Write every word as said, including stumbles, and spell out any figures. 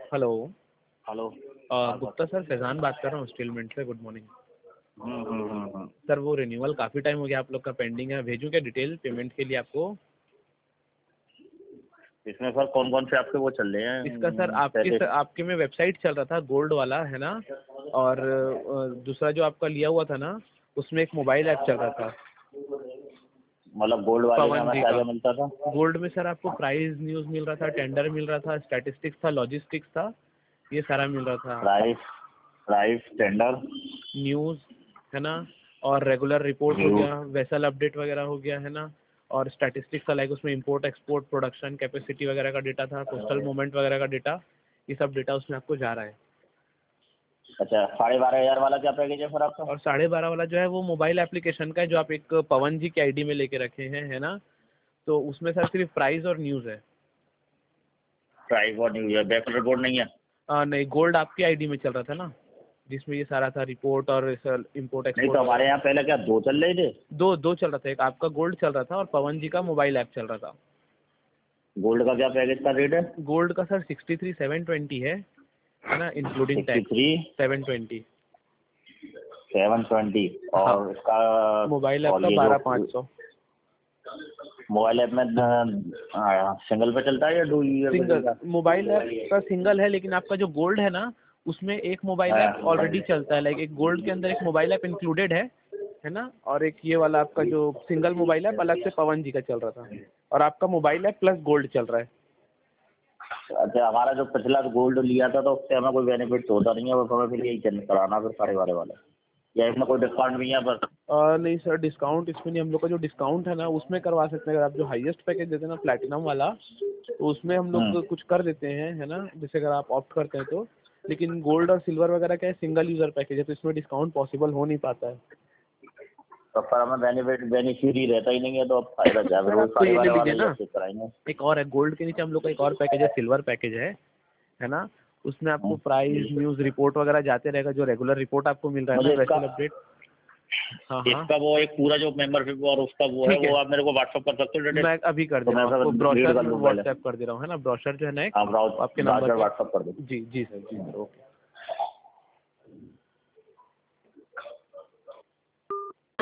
Hello. Hello. अ, हाँ sir. Gupta sir, Faizan बात कर रहा हूँ स्टील मिंट से। Good morning. Hmm hmm hmm hmm. Sir वो रिन्यूअल काफ़ी टाइम हो गया आप लोग का पेंडिंग है, भेजूँ क्या डिटेल पेमेंट के लिए आपको? इसमें सर कौन कौन से आपके वो चल रहे इसका सर हैं आपके पैकेज? सर आपके में वेबसाइट चल रहा था गोल्ड वाला, है ना? और अ, दूसरा जो आपका लिया हुआ था ना, उसमें एक मोबाइल ऐप चल रहा था मतलब गोल्ड वाले में पवन हमें जी क्या का। क्या मिलता था? गोल्ड में सर आपको प्राइस न्यूज़ मिल रहा था, टेंडर मिल रहा था, स्टैटिस्टिक्स था, लॉजिस्टिक्स था, ये सारा मिल रहा था। प्राइस प्राइस टेंडर न्यूज़, है ना? और रेगुलर रिपोर्ट हो न्यू। गया, वेसल अपडेट वगैरह हो गया, है ना? और स्टैटिस्टिक्स का लाइक उसमें इंपोर्ट एक्सपोर्ट प्रोडक्शन कैपेसिटी वगैरह का डेटा था, कोस्टल मूवमेंट वगैरह का डेटा, ये सब डेटा उसमें आपको जा रहा है। अच्छा, साढ़े बारह हजार वाला क्या पैकेज है सर आपका? और साढ़े बारह वाला जो है वो मोबाइल एप्लीकेशन का है, जो आप एक पवन जी की आईडी में लेके रखे हैं, है ना? तो उसमें सर सिर्फ प्राइस और न्यूज़ है। प्राइस और न्यू है, बैक रिपोर्ट नहीं है? आ, नहीं, गोल्ड आपकी आईडी में चल रहा था ना, जिसमें ये सारा था रिपोर्ट और सर इम्पोर्ट नहीं एक्सपोर्ट तो हमारे वगैरह। यहाँ पहले क्या दो चल रहे थे? दो दो चल रहा था, एक आपका गोल्ड चल रहा था और पवन जी का मोबाइल ऐप चल रहा था। गोल्ड का क्या पैकेज का रेट है? गोल्ड का sir sixty three seven twenty है है ना, including sixty tax. Three seven twenty. Seven twenty हाँ, और इसका मोबाइल ऐप और का ये जो बारह पाँच सौ। मोबाइल ऐप में आ, सिंगल पे चलता है या डू ईयर पे सिंगल चलता मोबाइल ऐप का सिंगल है, लेकिन आपका जो गोल्ड है ना, उसमें एक मोबाइल है? ऐप हाँ। ऑलरेडी चलता है, लाइक एक गोल्ड के अंदर एक मोबाइल ऐप इंक्लूडेड है है ना? और एक ये वाला आपका जो सिंगल मोबाइल ऐप अलग से पवन जी का चल रहा था, और आपका मोबाइल ऐप प्लस गोल्ड चल रहा है। अच्छा, हमारा जो पिछला गोल्ड लिया था तो उससे हमें कोई बेनिफिट होता नहीं है, बस हमें फिर यही चेंज कराना फिर साढ़े बारह वाला, या इसमें कोई डिस्काउंट भी है बस? आ, नहीं सर, डिस्काउंट इसमें नहीं। हम लोग का जो डिस्काउंट है ना, उसमें करवा सकते हैं। अगर आप जो हाईएस्ट पैकेज देते हैं ना, प्लैटिनम वाला, तो उसमें हम लोग हम्म। कुछ कर देते हैं, है ना? जैसे अगर आप ऑप्ट करते हैं तो। लेकिन गोल्ड और सिल्वर वगैरह क्या है, सिंगल यूज़र पैकेज है, तो इसमें डिस्काउंट पॉसिबल हो नहीं पाता है। तो फिर हमें बेनिफिट बेनिफिशियरी रहता ही नहीं है, तो अब फायदा क्या, फिर सर वो आप तो साढ़े ये ले बारह वाला लीजिए ही ना, अब चेक कराएंगे। एक और है गोल्ड के नीचे हम लोग का एक और पैकेज है, सिल्वर पैकेज है है ना? उसमें आपको हम्म। प्राइस न्यूज़ रिपोर्ट वगैरह जाते रहेगा, जो रेगुलर रिपोर्ट आपको मिल रहा है ना, मुझे इसका वेसल अपडेट। हाँ हाँ, इसका वो एक पूरा जो मेंबरशिप और उसका वो है, ठीक वो है, आप मेरे को व्हाट्सअप कर सकते हो डिटेल? मैं अभी कर तो दे रहा मैं हूँ सर आपको, रीड ब्रोशर कर लूँ पहले। व्हाट्सएप कर दे रहा हूँ, है ना? ब्रोशर जो है ना एक, हाँ, वो आपके ब्राउज नंबर ब्राउजर पे। व्हाट्सअप कर दो। जी जी सर, जी सर, ओके।